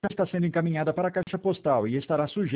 está sendo encaminhada para a caixa postal e estará sujeita